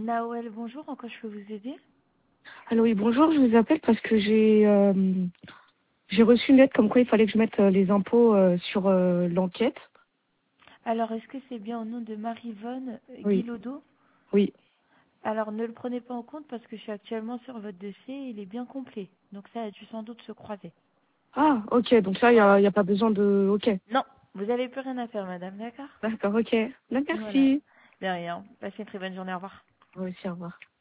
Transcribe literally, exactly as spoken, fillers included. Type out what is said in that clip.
Nawel, bonjour, en quoi je peux vous aider? Alors oui, bonjour, je vous appelle parce que j'ai euh, j'ai reçu une lettre comme quoi il fallait que je mette euh, les impôts euh, sur euh, l'enquête. Alors, est-ce que c'est bien au nom de Marie-Vonne Oui, Guillaudot? oui. Alors, ne le prenez pas en compte parce que je suis actuellement sur votre dossier et il est bien complet. Donc ça a dû sans doute se croiser. Ah, ok, donc là, il n'y a, Voilà. il y a pas besoin de... Ok, Non, vous n'avez plus rien à faire, madame, d'accord? d'accord, ok. Là, Voilà. merci. De rien. Passez une très bonne journée, au revoir. Moi aussi, au revoir.